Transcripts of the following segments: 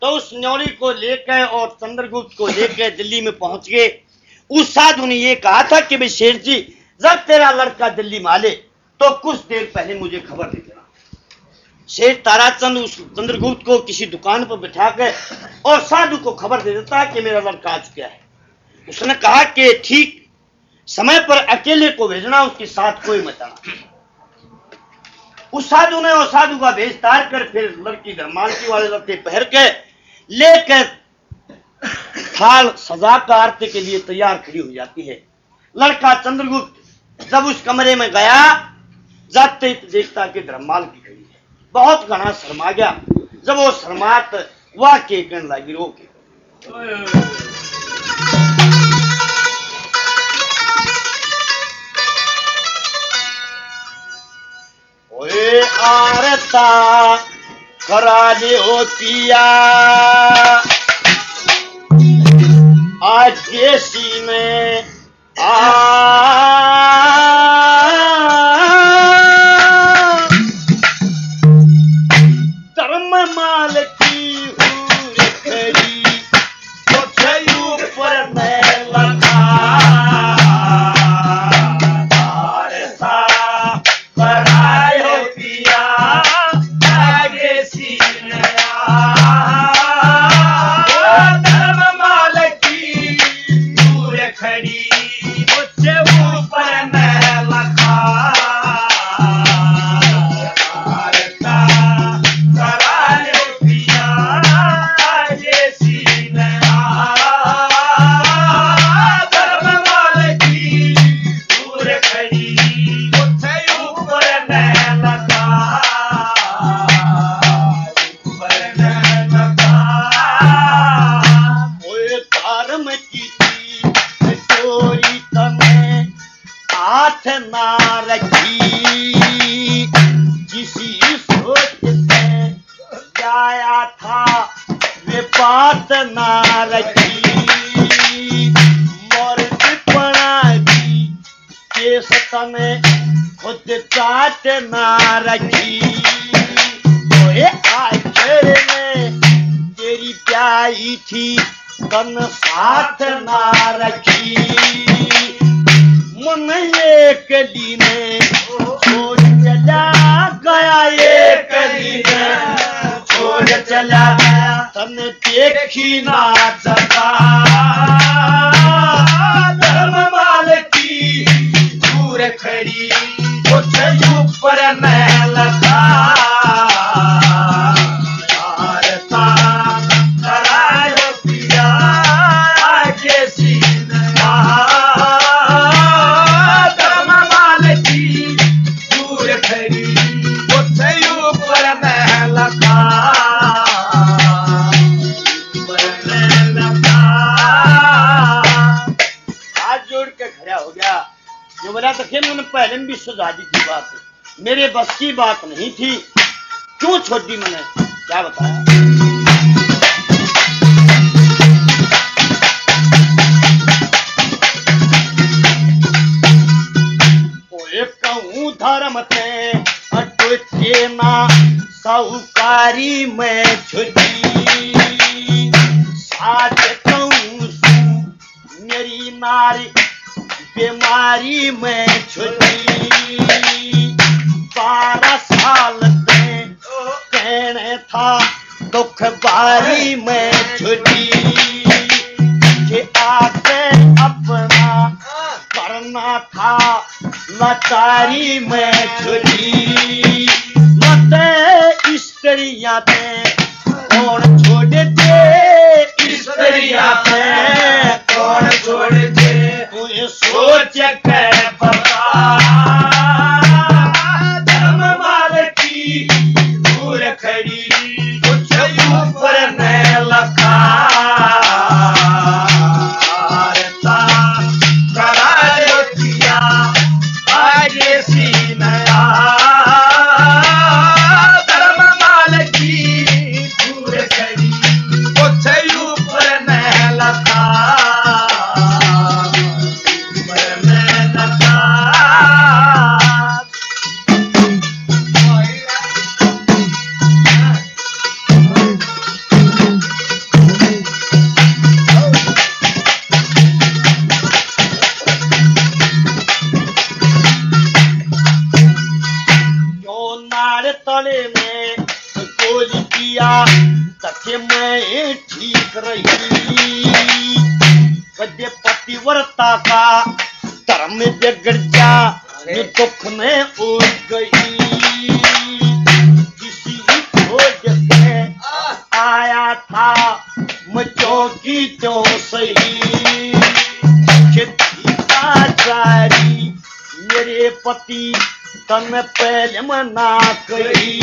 तो उस न्योरी को लेकर और चंद्रगुप्त को लेकर दिल्ली में पहुंच गए। उस साधु ने ये कहा था कि भाई शेठ जी, जब तेरा लड़का दिल्ली में आले तो कुछ देर पहले मुझे खबर दे देना। शेठ ताराचंद उस चंद्रगुप्त को किसी दुकान पर बिठाकर और साधु को खबर दे देता है कि मेरा लड़का आ चुका है। उसने कहा कि ठीक समय पर अकेले को भेजना, उसके साथ कोई मत आना। उस साधु ने और साधु का भेष तार कर फिर लड़की धर्मालकी वाले लड़के पहन के लेकर थाल सजा कर आरती के लिए तैयार खड़ी हो जाती है। लड़का चंद्रगुप्त जब उस कमरे में गया, जाते ही देखता कि धर्मालकी खड़ी है। बहुत घना शर्मा गया। जब वो शर्मात वह के कहने लगी, रोके ओए आरता करा दे ओ पिया, आज केसी में धर्म माल की हूर खड़ी तो छयू पर मैं लगा खुद काट ना रखी। आखिर में तेरी प्याई थी तन साथ ना रखी। मन एक दिन छोड़ चला गया, एक दिन छोड़ चला गया, तन देखी ना सका। धर्म माल की दूर खड़ी कुछ ऊपर मैं लगा। मैंने पहले भी सुझा दी थी बात, मेरे बस की बात नहीं थी, क्यों छोड़ दी मैंने, क्या बताया। कहूँ धर्म ते अटके ना साहूकारी में छुटी, साथ कहूँ मेरी नारी बीमारी में छुटी। 12 साल से कहने था दुख बारी में छुटी, कि आगे अपना करना था लाचारी में छुटी। लते स्त्रियां थे कौन छोड़ दे, स्त्रियां थे कौन छोड़ दे, तू सोच के बता। धर्म माल की दूर खड़ी कुछ ऊपर न लगा। धर्म माल की कि मैं ठीक रही, कदे पतिव्रता का धर्म बिगड़ जा, ये दुख में उड़ गई। किसी खोज के आया था मैं चौकी तो सही, खेती का जारी मेरे पति तन पहले मना कही।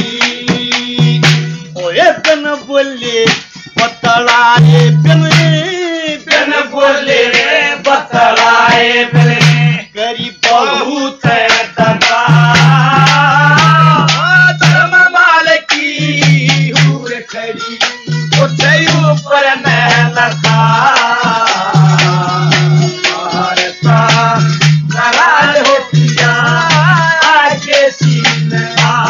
ओए बिन बोले बतलाए बिन, बिन बोले बतलाए बिन, करी बहुत दगा। धर्म माल की हूर खड़ी उठे ऊपर न लगा, नाराज हो पिया आगे सीने।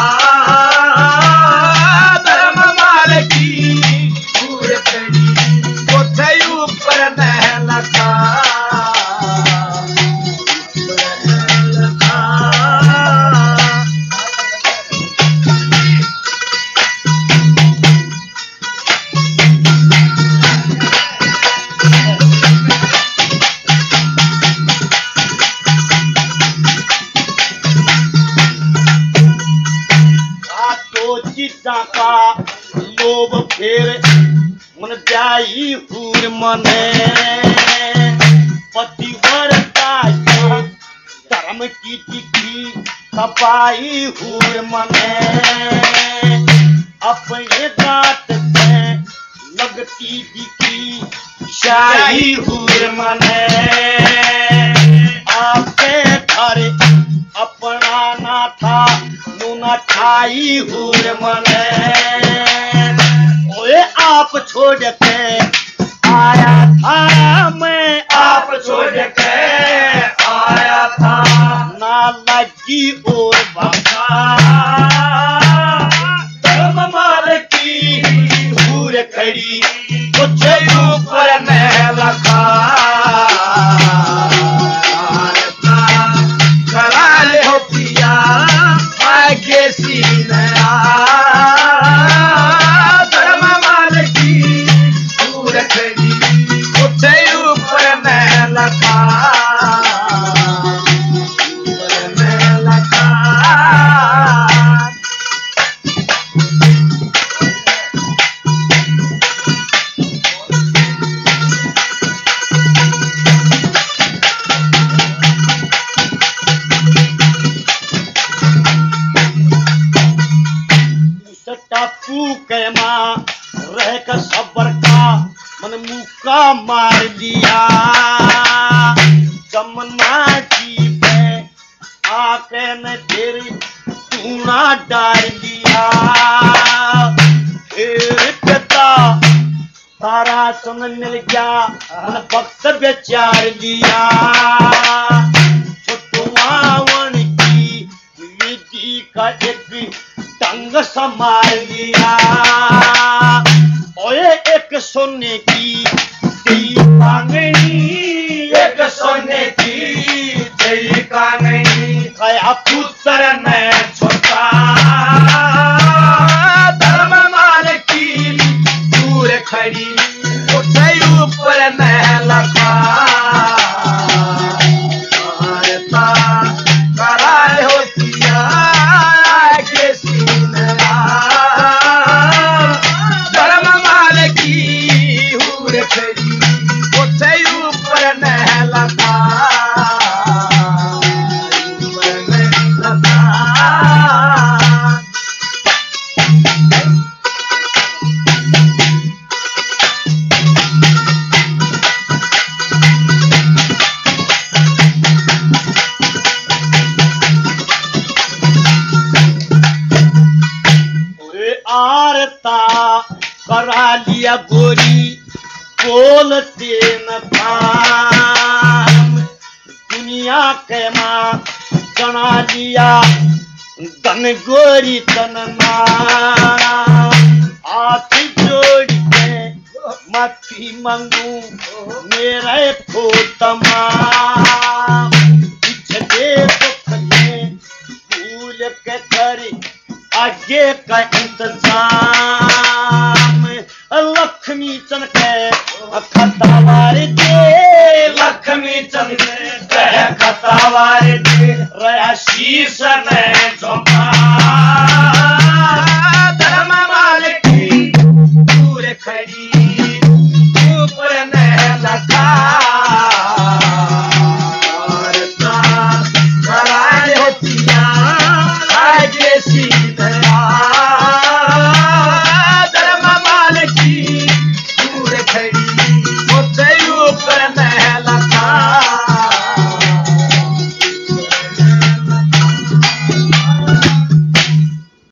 धर्म माल की हूर खड़ी उठे ऊपर न लगा। का लोभ फेर मन जाई हूर मने, पतिव्रता धर्म की चिट्ठी छपाई हूर मने। अपने दांत से लगती दिखी शाही हूर मने, आपके घर अपना ना था नूना खाई हूर मने। ओए आप छोड़ के आया था मैं, आप छोड़ के आया था ना लगी और बाबा। धर्म माल की हूर खड़ी कुछ ऊपर न लगा। धर्म माल की हूर खड़ी उठे ऊपर न लगा, ऊपर न लगा। टापू के माँ रह कर सबर का मन मुक्का मार दिया। जमुना जी पे आके न फिर चूना डाल दिया। फिर पिता तारा सुन मिल गया मन भक्त बेचार लिया। छुटवावन की विधि का एक टंग संभाल लिया। ओए एक सोने की तेरी कांगनी, एक सोने की तेरी कांगनी, कया पुत्र ने छोटा। धर्म माल की दूर खड़ी उठे ऊपर न लगा। कराए होतिया आगे सीने। धर्म माल की हूर खड़ी उठे ऊपर न लगा, ऊपर न लगा। आरता करा लिया गोरी बोलते न था। दुनिया के माँ जना लिया धन गोरी तन हाथ जोड़ के माफी मांगू मेरे खोतमा। पिछले दुख में भूल के करी आगे का इंतजाम चमके खतावारी